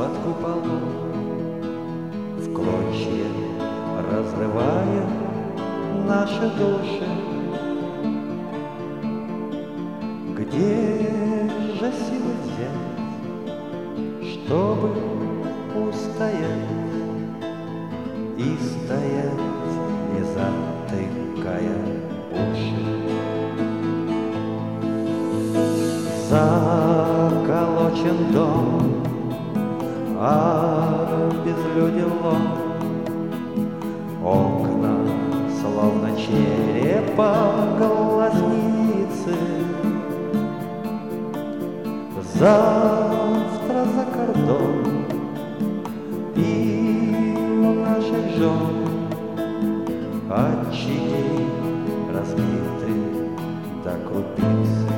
под куполом, в клочья разрывая наши души. Где же силы взять, чтобы устоять и стоять, не затыкая уши? Заколочен дом, обезлюдило, окна словно черепа глазницы. Завтра за кордон и у наших жен очаги разбиты до крупицы.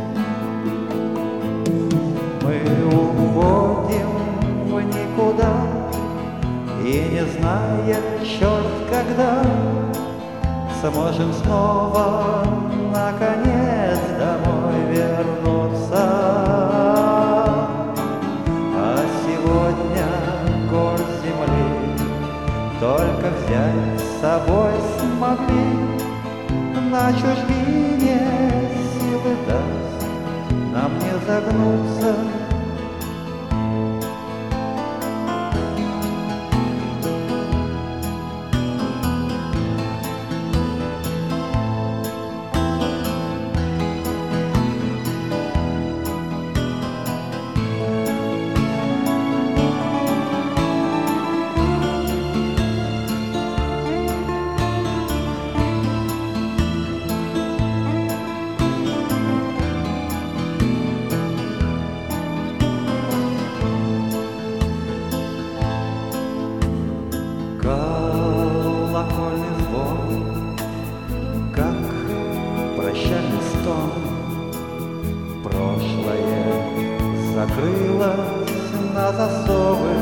Мы уходим в никуда и, не зная, черт когда, сможем снова наконец домой вернуться. А сегодня горсть земли только взять с собой смогли. На чужбине силы даст нам не загнуться. Колокольный звон, как прощальный стон, прошлое закрылось на засовы.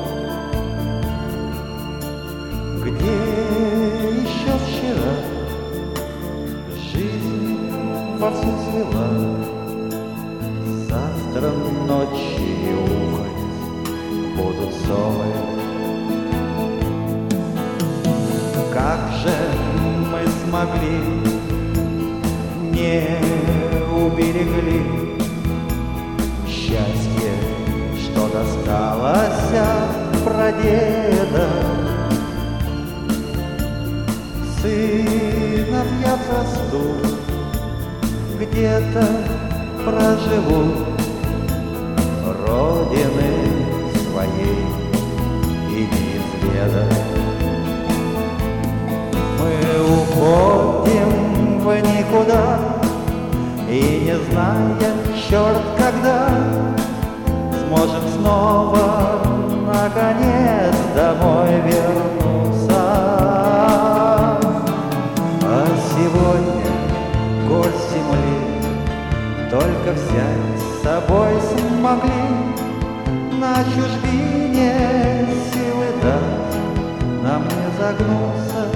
Где еще вчера жизнь вовсю цвела, завтра ночью ухать будут совы. Как же мы смогли, не уберегли счастье, что досталось от прадеда. Сыновья растут, где-то проживут, родины своей и не изведают. Мы уходим в никуда и, не зная, черт когда, сможем снова наконец домой вернуться. А сегодня горсть земли только взять с собой смогли. На чужбине силы даст нам не загнуться.